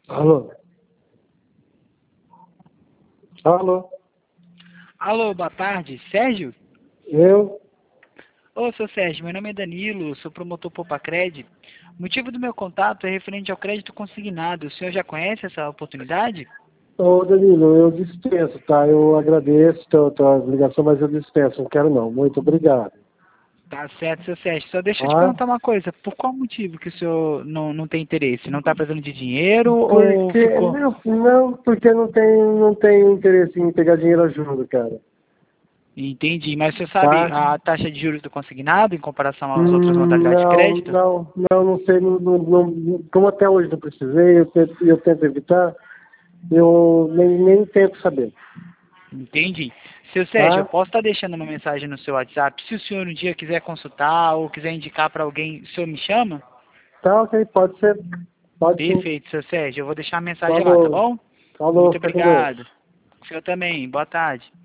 Alô? Alô? Alô, boa tarde. Sérgio? Eu? Ô, seu Sérgio, meu nome é Danilo, sou promotor Poupa-Cred. O motivo do meu contato é referente ao crédito consignado. O senhor já conhece essa oportunidade? Ô, Danilo, eu dispenso, tá? Eu agradeço a tua ligação, mas eu dispenso, não quero não. Muito obrigado. Tá certo, seu Sérgio. Só deixa eu te Tá? perguntar uma coisa. Por qual motivo que o senhor não tem interesse? Não está precisando de dinheiro ou Porque, ficou... não, porque não tem interesse em pegar dinheiro a juro, cara. Entendi, mas você sabe Tá? a taxa de juros do consignado em comparação às outras modalidades de crédito? Não sei, como até hoje não precisei, eu tento evitar, eu nem tento saber, Entendi. Seu Sérgio, eu tá? posso estar deixando uma mensagem no seu WhatsApp. Se o senhor um dia quiser consultar ou quiser indicar para alguém, o senhor me chama? Tá, ok, pode ser, pode sim. Perfeito, seu Sérgio. Eu vou deixar a mensagem lá, tá Falou, bom? falou, Muito fica com Deus. obrigado. O senhor também. Boa tarde.